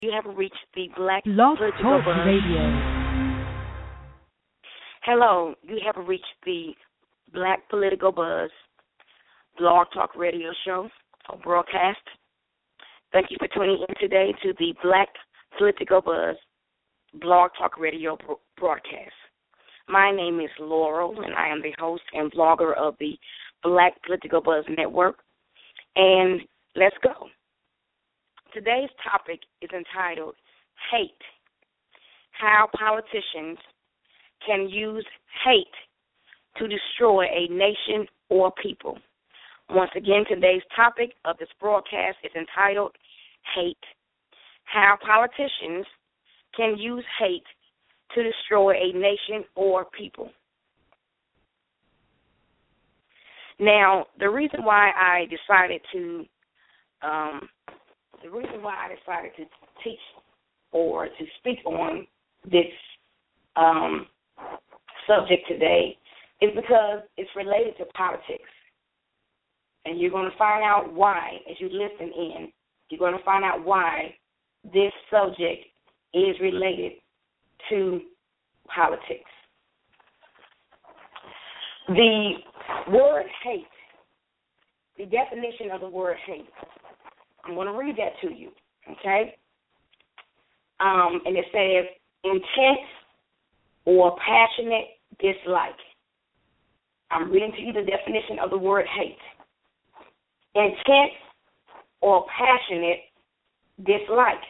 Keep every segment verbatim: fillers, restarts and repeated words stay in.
You have reached the Black Blog Political Talk Buzz. Radio. Hello, you have reached the Black Political Buzz Blog Talk Radio show or broadcast. Thank you for tuning in today to the Black Political Buzz Blog Talk Radio bro- broadcast. My name is Laurel, and I am the host and blogger of the Black Political Buzz Network. And let's go. Today's topic is entitled Hate, How Politicians Can Use Hate to Destroy a Nation or People. Once again, today's topic of this broadcast is entitled Hate, How Politicians Can Use Hate to Destroy a Nation or People. Now, the reason why I decided to um, The reason why I decided to teach or to speak on this um, subject today is because it's related to politics. And you're going to find out why as you listen in. You're going to find out why this subject is related to politics. The word hate, the definition of the word hate, I'm going to read that to you, okay? Um, and it says, intense or passionate dislike. I'm reading to you the definition of the word hate. Intense or passionate dislike.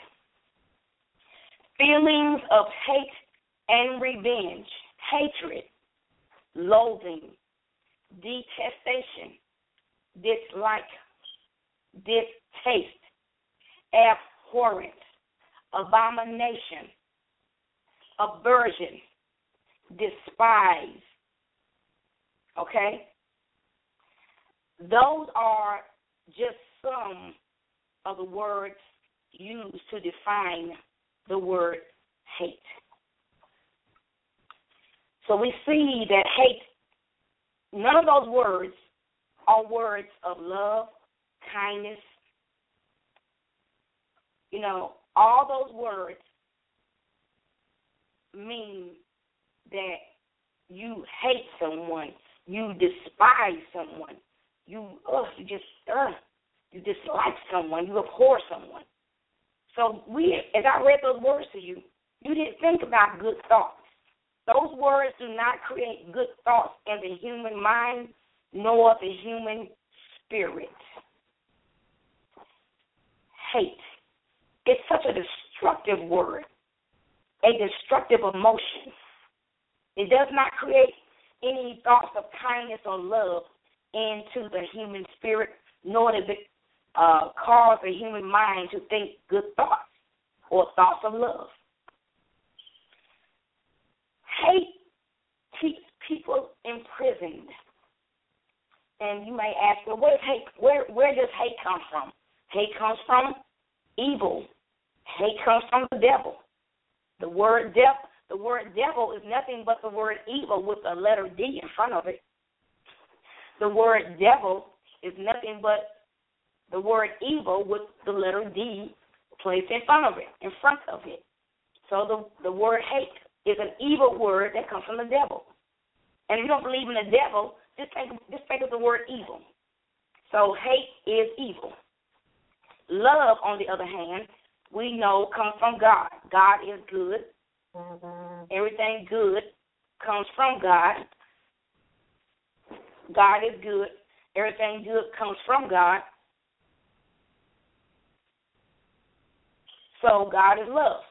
Feelings of hate and revenge, hatred, loathing, detestation, dislike, distaste, abhorrence, abomination, aversion, despise. Okay? Those are just some of the words used to define the word hate. So we see that hate, none of those words are words of love, kindness. You know, all those words mean that you hate someone, you despise someone, you, ugh, you just, ugh, you dislike someone, you abhor someone. So we, as I read those words to you, you didn't think about good thoughts. Those words do not create good thoughts in the human mind nor the human spirit. Hate. It's such a destructive word, a destructive emotion. It does not create any thoughts of kindness or love into the human spirit, nor does it uh, cause the human mind to think good thoughts or thoughts of love. Hate keeps people imprisoned. And you may ask, well, where, hate, where, where does hate come from? Hate comes from evil. Hate comes from the devil. The word devil, the word devil is nothing but the word evil with a letter D in front of it. The word devil is nothing but the word evil with the letter D placed in front of it, in front of it. So the, the word hate is an evil word that comes from the devil. And if you don't believe in the devil, just think, just think of the word evil. So hate is evil. Love, on the other hand, we know comes from God. God is good. Mm-hmm. Everything good comes from God. God is good. Everything good comes from God. So God is love.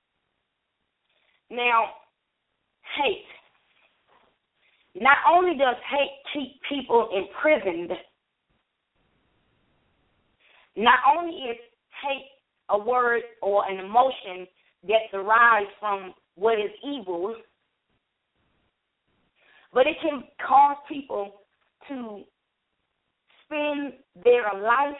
Now, hate. Not only does hate keep people imprisoned, not only is hate a word or an emotion that derives from what is evil, but it can cause people to spend their life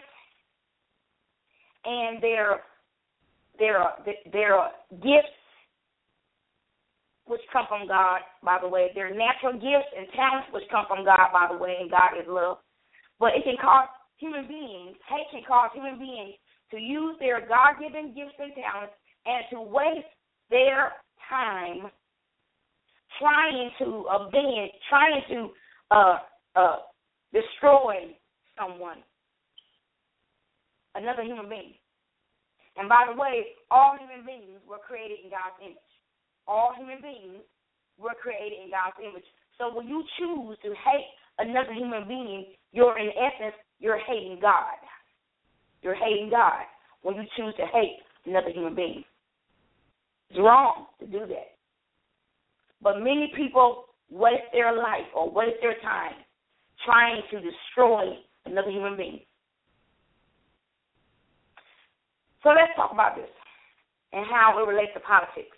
and their their their gifts, which come from God, by the way, their natural gifts and talents, which come from God, by the way, and God is love. But it can cause human beings, hate can cause human beings to use their God-given gifts and talents and to waste their time trying to avenge, trying to uh, uh, destroy someone, another human being. And by the way, all human beings were created in God's image. All human beings were created in God's image. So when you choose to hate another human being, you're in essence, you're hating God. You're hating God when you choose to hate another human being. It's wrong to do that. But many people waste their life or waste their time trying to destroy another human being. So let's talk about this and how it relates to politics.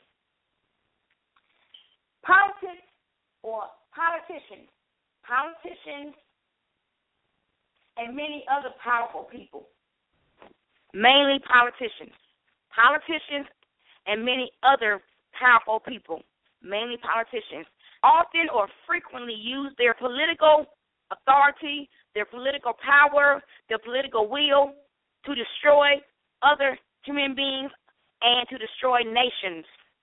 Politics or politicians, politicians and many other powerful people, mainly politicians, politicians and many other powerful people, mainly politicians, often or frequently use their political authority, their political power, their political will to destroy other human beings and to destroy nations.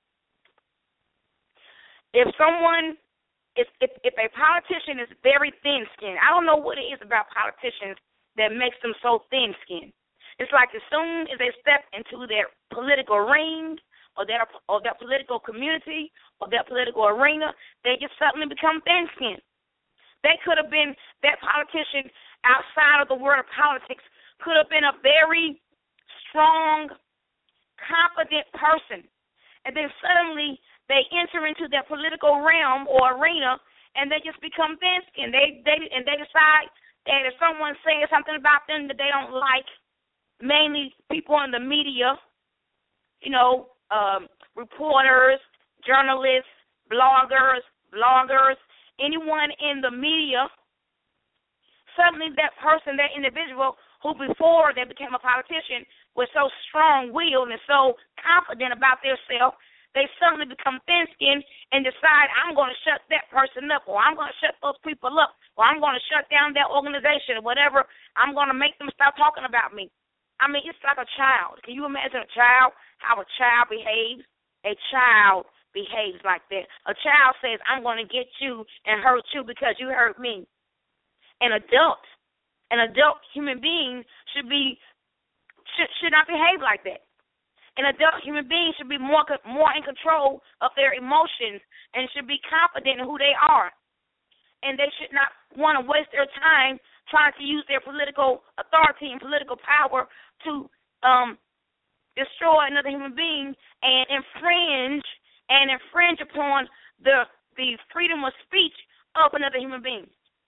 If someone, if, if, if a politician is very thin-skinned, I don't know what it is about politicians that makes them so thin-skinned. It's like as soon as they step into their political ring or their, or their political community or their political arena, they just suddenly become thin-skinned. They could have been, that politician outside of the world of politics could have been a very strong, confident person. And then suddenly they enter into their political realm or arena and they just become thin-skinned. They, they, and they decide that if someone says something about them that they don't like, mainly people in the media, you know, um, reporters, journalists, bloggers, bloggers, anyone in the media, suddenly that person, that individual who before they became a politician was so strong-willed and so confident about themselves, they suddenly become thin-skinned and decide, I'm going to shut that person up, or I'm going to shut those people up, or I'm going to shut down that organization, or whatever. I'm going to make them stop talking about me. I mean, it's like a child. Can you imagine a child, how a child behaves? A child behaves like that. A child says, I'm going to get you and hurt you because you hurt me. An adult, an adult human being should be should, should not behave like that. An adult human being should be more more in control of their emotions and should be confident in who they are. And they should not want to waste their time trying to use their political authority and political power to um, destroy another human being and infringe and infringe upon the the freedom of speech of another human being.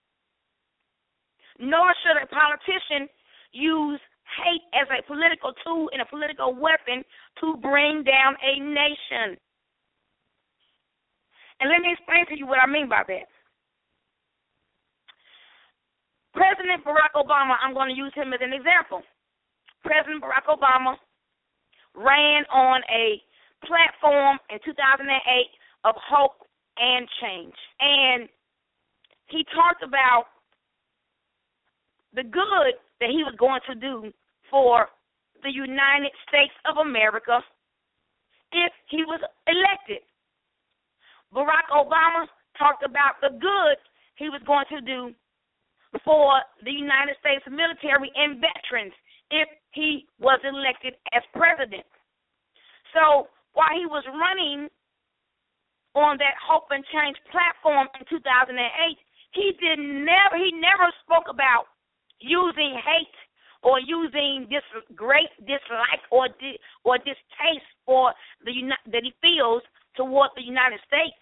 Nor should a politician use hate as a political tool and a political weapon to bring down a nation. And let me explain to you what I mean by that. President Barack Obama, I'm going to use him as an example. President Barack Obama ran on a platform in two thousand eight of hope and change. And he talked about the good that he was going to do for the United States of America if he was elected. Barack Obama talked about the good he was going to do for the United States military and veterans if he was elected as president. So while he was running on that Hope and Change platform in two thousand eight, he did never he never spoke about using hate or using this great dislike or di- or distaste for the that he feels toward the United States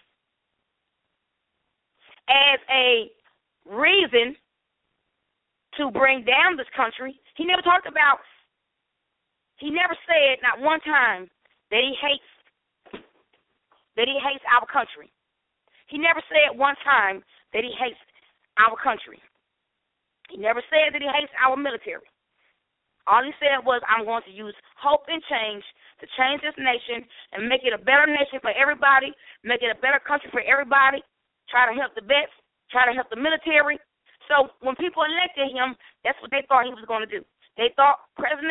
as a reason to bring down this country. He never talked about, he never said not one time that he hates that he hates our country. He never said one time that he hates our country. He never said that he hates our military. All he said was, I'm going to use hope and change to change this nation and make it a better nation for everybody, make it a better country for everybody, try to help the vets, try to help the military. So when people elected him, that's what they thought he was going to do. They thought President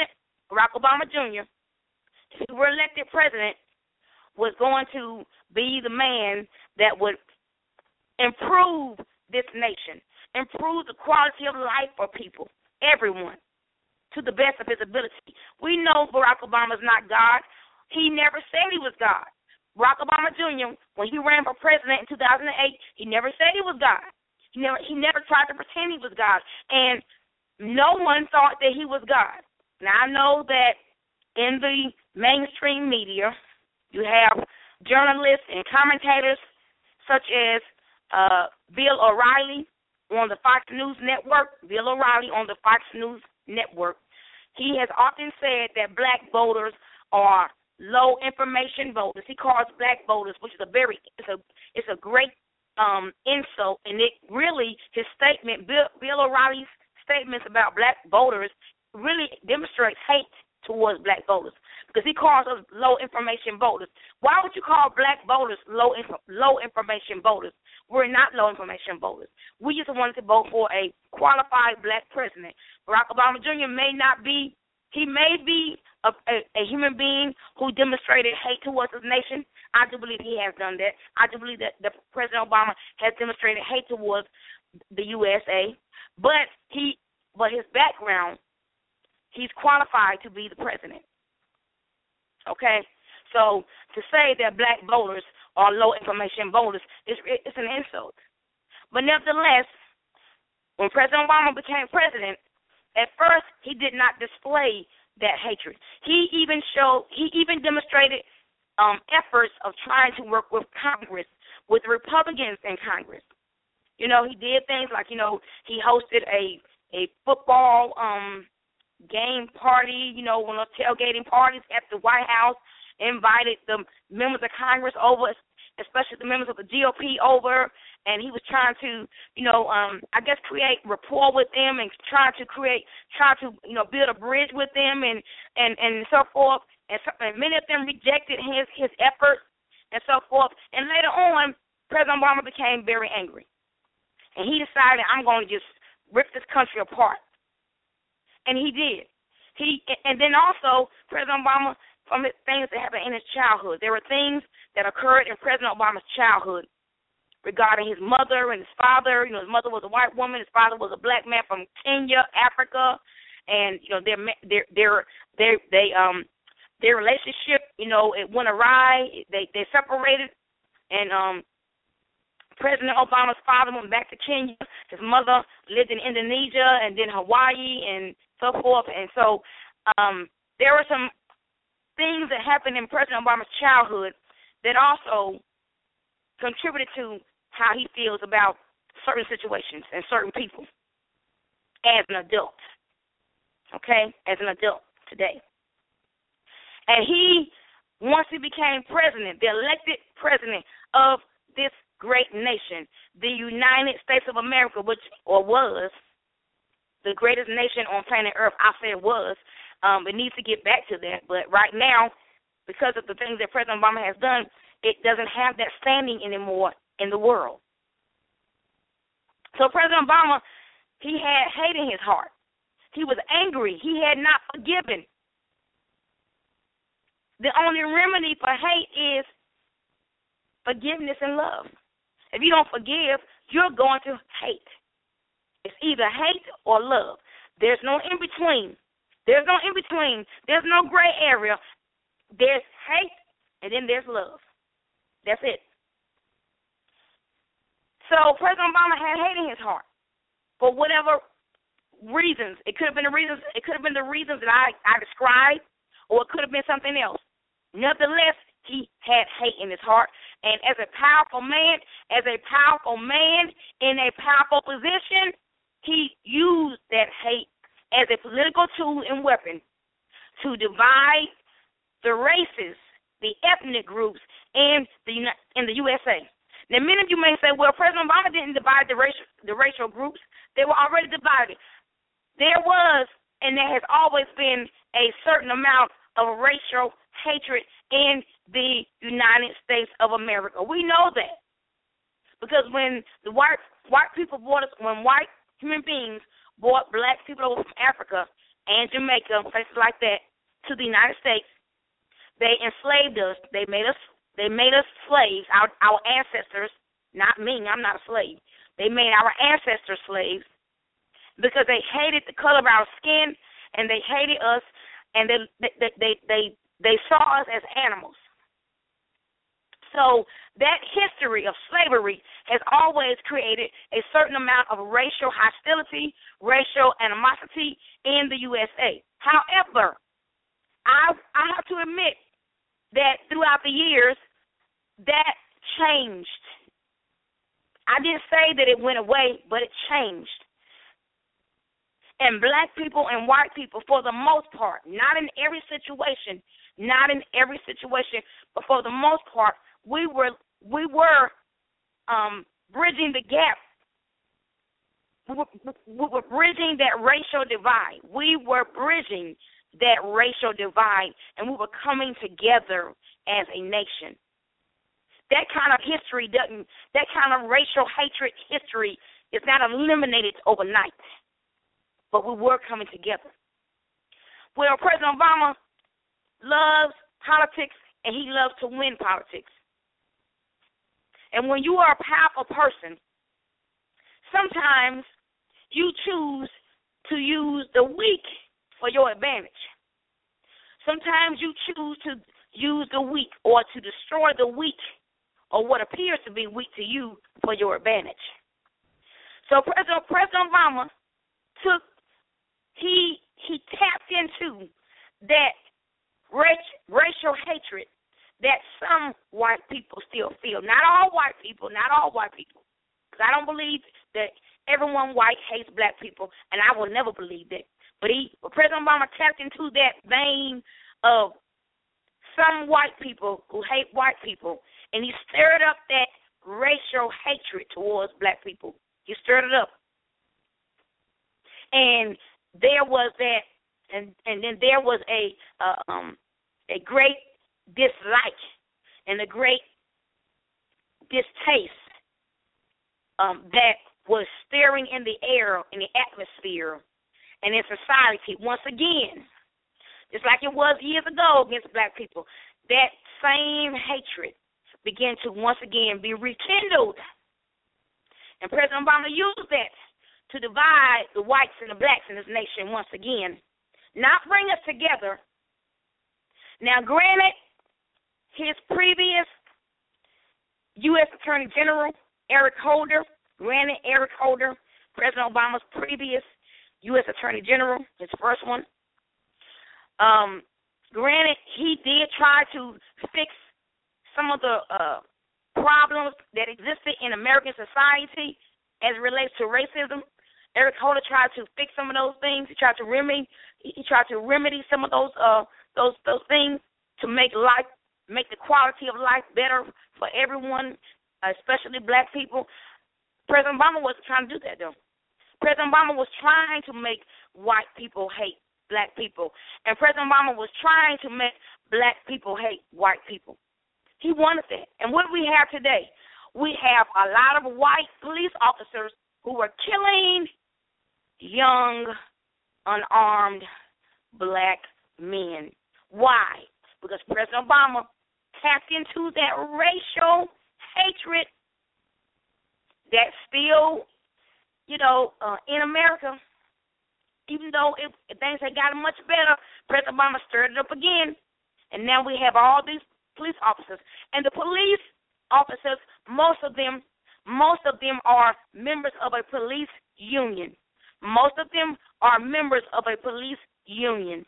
Barack Obama Junior, if he were elected president, was going to be the man that would improve this nation, improve the quality of life for people, everyone, to the best of his ability. We know Barack Obama is not God. He never said he was God. Barack Obama Junior, when he ran for president in two thousand eight, he never said he was God. He never, he never tried to pretend he was God. And no one thought that he was God. Now, I know that in the mainstream media, you have journalists and commentators such as uh, Bill O'Reilly on the Fox News Network, Bill O'Reilly on the Fox News Network. He has often said that black voters are low information voters. He calls black voters, which is a very, it's a, it's a great um, insult, and it really, his statement, Bill, Bill O'Reilly's statements about black voters really demonstrates hate towards black voters because he calls us low information voters. Why would you call black voters low info, low information voters? We're not low information voters. We just wanted to vote for a qualified black president. Barack Obama Junior may not be, he may be a, a, a human being who demonstrated hate towards his nation. I do believe he has done that. I do believe that, that President Obama has demonstrated hate towards the U S A, but he, but his background, he's qualified to be the president. Okay? So to say that black voters are low information voters is it's an insult. But nevertheless, when President Obama became president, at first he did not display that hatred. He even showed, he even demonstrated um, efforts of trying to work with Congress, with Republicans in Congress. You know, he did things like, you know, he hosted a a football um, game party, you know, one of tailgating parties at the White House, invited the members of Congress over, especially the members of the G O P over, and he was trying to, you know, um, I guess create rapport with them and trying to create, try to, you know, build a bridge with them and, and, and so forth. And, so, and many of them rejected his, his efforts and so forth. And later on, President Obama became very angry. And he decided, I'm going to just rip this country apart. And he did. He and then also President Obama, from the things that happened in his childhood, there were things that occurred in President Obama's childhood regarding his mother and his father. You know, his mother was a white woman, his father was a black man from Kenya, Africa, and you know their their their their they um their relationship, you know, it went awry. They they separated, and um. President Obama's father went back to Kenya. His mother lived in Indonesia and then Hawaii and so forth. And so um, there were some things that happened in President Obama's childhood that also contributed to how he feels about certain situations and certain people as an adult, okay, as an adult today. And he, once he became president, the elected president of this great nation, the United States of America, which or was the greatest nation on planet Earth. I say it was. Um, it needs to get back to that. But right now, because of the things that President Obama has done, it doesn't have that standing anymore in the world. So President Obama, he had hate in his heart. He was angry. He had not forgiven. The only remedy for hate is forgiveness and love. If you don't forgive, you're going to hate. It's either hate or love. There's no in between. There's no in between. There's no gray area. There's hate, and then there's love. That's it. So President Obama had hate in his heart for whatever reasons. It could have been the reasons. It could have been the reasons that I, I described, or it could have been something else. Nevertheless, he had hate in his heart. And as a powerful man, as a powerful man in a powerful position, he used that hate as a political tool and weapon to divide the races, the ethnic groups in the in the U S A. Now, many of you may say, well, President Obama didn't divide the racial, the racial groups. They were already divided. There was, and there has always been, a certain amount of racial hatred in the United States of America. We know that because when the white white people brought us, when white human beings brought black people over from Africa and Jamaica, places like that, to the United States. They enslaved us. They made us. They made us slaves. Our our ancestors, not me. I'm not a slave. They made our ancestors slaves because they hated the color of our skin, and they hated us, and they they they they, they saw us as animals. So that history of slavery has always created a certain amount of racial hostility, racial animosity in the U S A. However, I I have to admit that throughout the years, that changed. I didn't say that it went away, but it changed. And black people and white people, for the most part, not in every situation, not in every situation, but for the most part, we were we were um, bridging the gap. We were, we were bridging that racial divide. We were bridging that racial divide, and we were coming together as a nation. That kind of history doesn't, that kind of racial hatred history is not eliminated overnight, but we were coming together. Well, President Obama loves politics, and he loves to win politics. And when you are a powerful person, sometimes you choose to use the weak for your advantage. Sometimes you choose to use the weak or to destroy the weak or what appears to be weak to you for your advantage. So President, President Obama took, he he tapped into that racial hatred that some white people still feel. Not all white people, not all white people. Because I don't believe that everyone white hates black people, and I will never believe that. But he, President Obama tapped into that vein of some white people who hate white people, and he stirred up that racial hatred towards black people. He stirred it up. And there was that, and, and then there was a uh, um, a great dislike and a great distaste um, that was stirring in the air, in the atmosphere, and in society once again, just like it was years ago against black people. That same hatred began to once again be rekindled. And President Obama used that to divide the whites and the blacks in this nation once again, not bring us together. Now, granted, his previous U S Attorney General, Eric Holder, granted, Eric Holder, President Obama's previous U S Attorney General, his first one, um, granted, he did try to fix some of the uh, problems that existed in American society as it relates to racism. Eric Holder tried to fix some of those things. He tried to remedy. He tried to remedy some of those uh, those those things to make life, make the quality of life better for everyone, especially black people. President Obama wasn't trying to do that, though. President Obama was trying to make white people hate black people, and President Obama was trying to make black people hate white people. He wanted that. And what do we have today? We have a lot of white police officers who are killing young, unarmed black men. Why? Because President Obama tapped into that racial hatred that's still, you know, uh, in America. Even though it, things had gotten much better, President Obama stirred it up again, and now we have all these police officers. And the police officers, most of them, most of them are members of a police union. Most of them are members of a police union.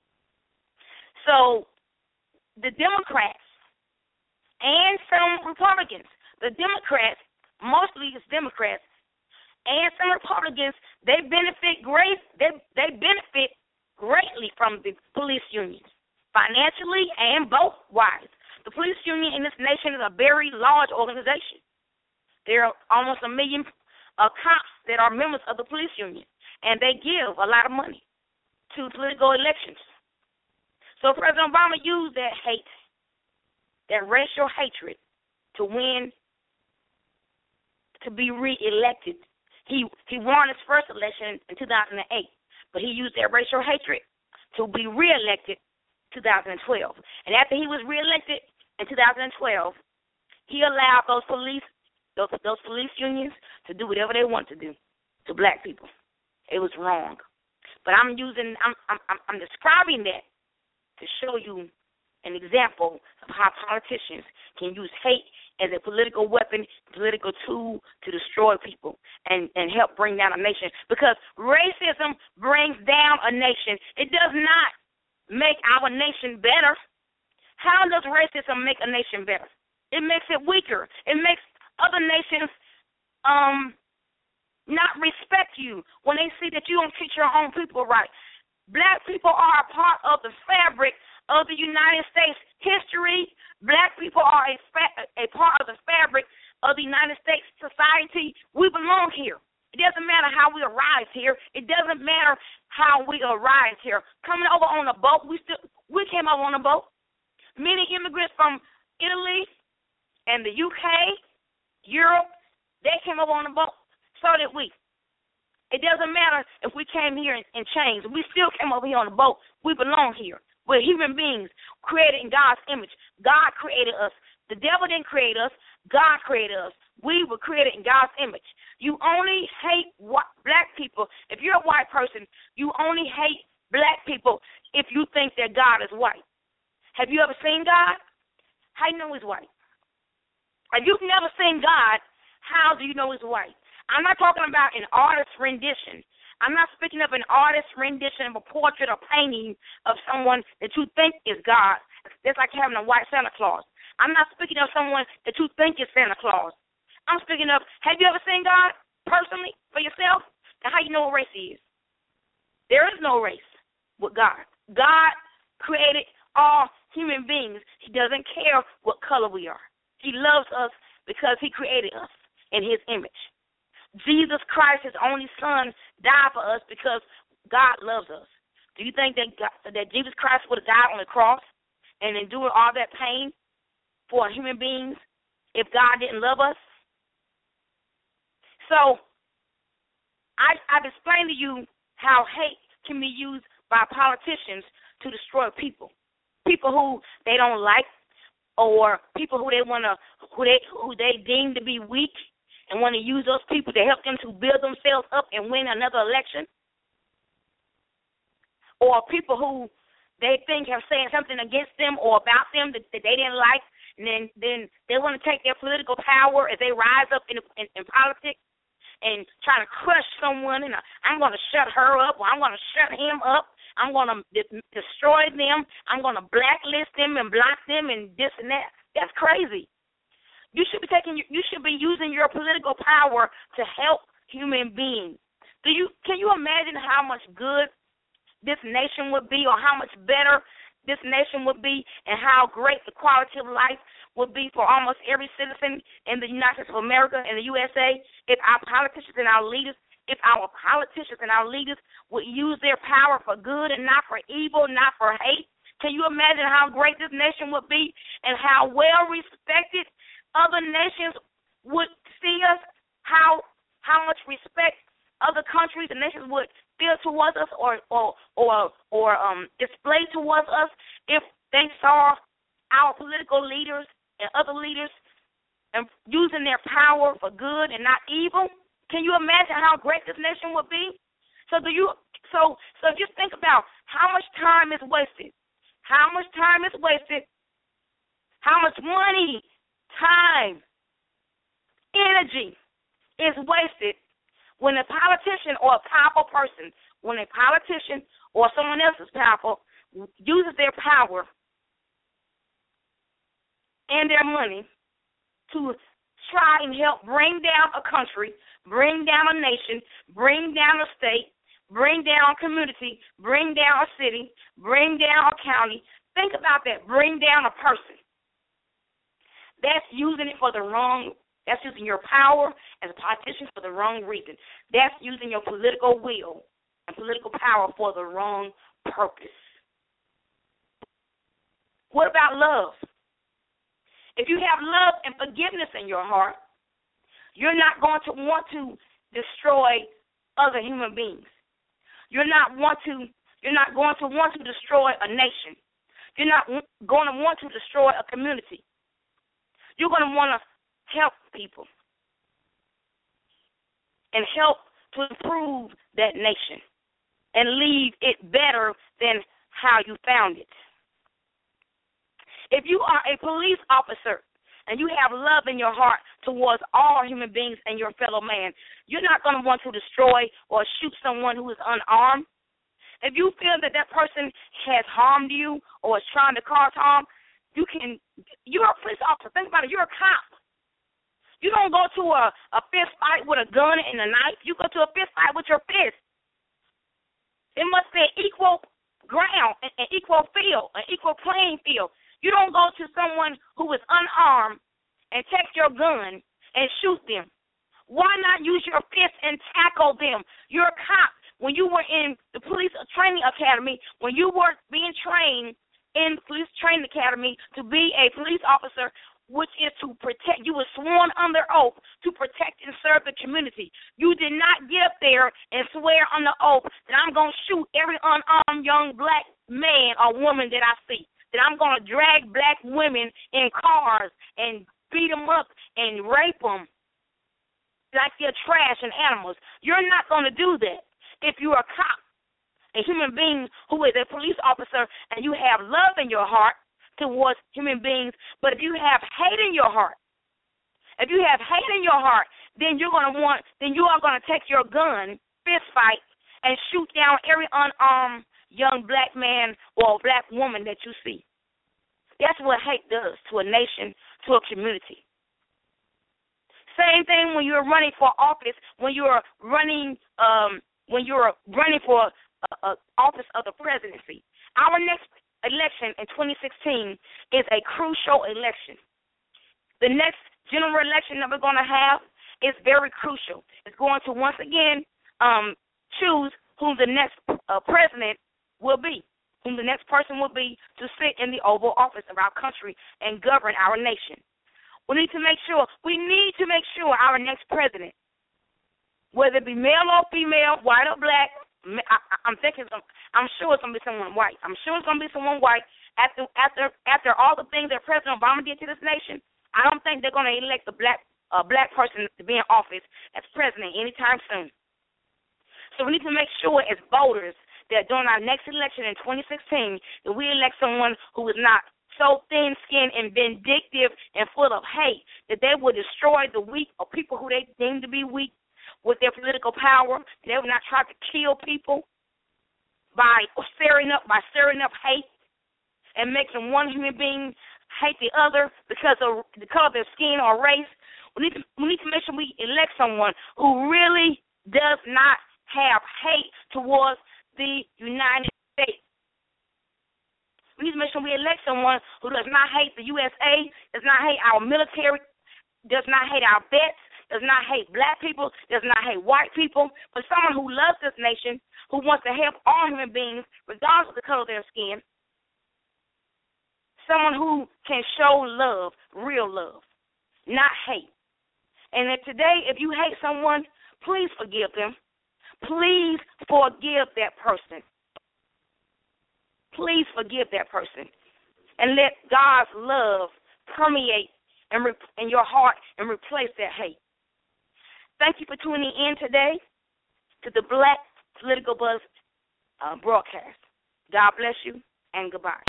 So the Democrats and some Republicans, the Democrats, mostly it's Democrats, and some Republicans, they benefit great. They they benefit greatly from the police unions, financially and both wise. The police union in this nation is a very large organization. There are almost a million uh, cops that are members of the police union, and they give a lot of money to political elections. So President Obama used that hate, that racial hatred, to win, to be reelected. He he won his first election in two thousand eight, but he used that racial hatred to be reelected two thousand twelve. And after he was reelected in two thousand twelve, he allowed those police those those police unions to do whatever they want to do to black people. It was wrong. But I'm using I'm I'm I'm describing that to show you an example of how politicians can use hate as a political weapon, political tool to destroy people and, and help bring down a nation. Because racism brings down a nation. It does not make our nation better. How does racism make a nation better? It makes it weaker. It makes other nations um, not respect you when they see that you don't treat your own people right. Black people are a part of the fabric of the United States history. Black people are a, fa- a part of the fabric of the United States society. We belong here. It doesn't matter how we arrived here. It doesn't matter how we arrived here. Coming over on a boat, we still we came over on a boat. Many immigrants from Italy and the U K, Europe, they came over on a boat. So did we. It doesn't matter if we came here in, in chains. We still came over here on a boat. We belong here. We're human beings created in God's image. God created us. The devil didn't create us. God created us. We were created in God's image. You only hate white, black people. If you're a white person, you only hate black people if you think that God is white. Have you ever seen God? How do you know he's white? If you've never seen God, how do you know he's white? I'm not talking about an artist's rendition. I'm not speaking of an artist's rendition of a portrait or painting of someone that you think is God. It's like having a white Santa Claus. I'm not speaking of someone that you think is Santa Claus. I'm speaking of, have you ever seen God personally for yourself? Now, how you know what race he is? There is no race with God. God created all human beings. He doesn't care what color we are. He loves us because he created us in his image. Jesus Christ, his only son, died for us because God loves us. Do you think that God, that Jesus Christ would have died on the cross and endured all that pain for human beings if God didn't love us? So I, I've explained to you how hate can be used by politicians to destroy people, people who they don't like, or people who they want to, who they who they deem to be weak, and want to use those people to help them to build themselves up and win another election. Or people who they think have said something against them or about them that, that they didn't like, and then, then they want to take their political power as they rise up in, in, in politics and try to crush someone, and I'm going to shut her up, or I'm going to shut him up. I'm going to de- destroy them. I'm going to blacklist them and block them and this and that. That's crazy. You should be taking. You should be using your political power to help human beings. Do you? Can you imagine how much good this nation would be, or how much better this nation would be, and how great the quality of life would be for almost every citizen in the United States of America and the U S A if our politicians and our leaders, if our politicians and our leaders would use their power for good and not for evil, not for hate? Can you imagine how great this nation would be and how well respected other nations would see us, how how much respect other countries and nations would feel towards us, or or or, or um, display towards us if they saw our political leaders and other leaders and using their power for good and not evil? Can you imagine how great this nation would be? So do you? So so just think about how much time is wasted, how much time is wasted, how much money, time, energy is wasted when a politician or a powerful person, when a politician or someone else is powerful, uses their power and their money to try and help bring down a country, bring down a nation, bring down a state, bring down a community, bring down a city, bring down a county. Think about that. Bring down a person. That's using it for the wrong, that's using your power as a politician for the wrong reason. That's using your political will and political power for the wrong purpose. What about love? If you have love and forgiveness in your heart, you're not going to want to destroy other human beings. You're not want to, you're not going to want to destroy a nation. You're not going to want to destroy a community. You're going to want to help people and help to improve that nation and leave it better than how you found it. If you are a police officer and you have love in your heart towards all human beings and your fellow man, you're not going to want to destroy or shoot someone who is unarmed. If you feel that that person has harmed you or is trying to cause harm, you can, you're a police officer. Think about it. You're a cop. You don't go to a, a fist fight with a gun and a knife. You go to a fist fight with your fist. It must be an equal ground, an, an equal field, an equal playing field. You don't go to someone who is unarmed and take your gun and shoot them. Why not use your fist and tackle them? You're a cop. When you were in the police training academy, when you were being trained in the police training academy to be a police officer, which is to protect, you were sworn under oath to protect and serve the community. You did not get up there and swear on the oath that I'm going to shoot every unarmed young black man or woman that I see, that I'm going to drag black women in cars and beat them up and rape them like they're trash and animals. You're not going to do that. If you're a cop, a human being who is a police officer, and you have love in your heart towards human beings, but if you have hate in your heart, if you have hate in your heart, then you're going to want, then you are going to take your gun, fist fight, and shoot down every unarmed young black man or black woman that you see. That's what hate does to a nation, to a community. Same thing when you're running for office, when you're running, um, when you're running for uh, uh, office of the presidency. Our next election in twenty sixteen is a crucial election. The next general election that we're going to have is very crucial. It's going to once again um, choose who the next uh, president will be, whom the next person will be to sit in the Oval Office of our country and govern our nation. We need to make sure, we need to make sure our next president, whether it be male or female, white or black, I, I'm thinking, I'm sure it's going to be someone white. I'm sure it's going to be someone white. After after after all the things that President Obama did to this nation, I don't think they're going to elect a black a black person to be in office as president anytime soon. So we need to make sure as voters that during our next election in twenty sixteen that we elect someone who is not so thin-skinned and vindictive and full of hate that they will destroy the weak or people who they deem to be weak with their political power. They will not try to kill people by stirring up by stirring up hate and making one human being hate the other because of the color of their skin or race. We need to we need to make sure we elect someone who really does not have hate towards the United States. We need to make sure we elect someone who does not hate the U S A, does not hate our military, does not hate our vets, does not hate black people, does not hate white people, but someone who loves this nation, who wants to help all human beings, regardless of the color of their skin. Someone who can show love, real love, not hate. And if today, if you hate someone, please forgive them. Please forgive that person. Please forgive that person. And let God's love permeate in, re- in your heart and replace that hate. Thank you for tuning in today to the Black Political Buzz uh, broadcast. God bless you, and goodbye.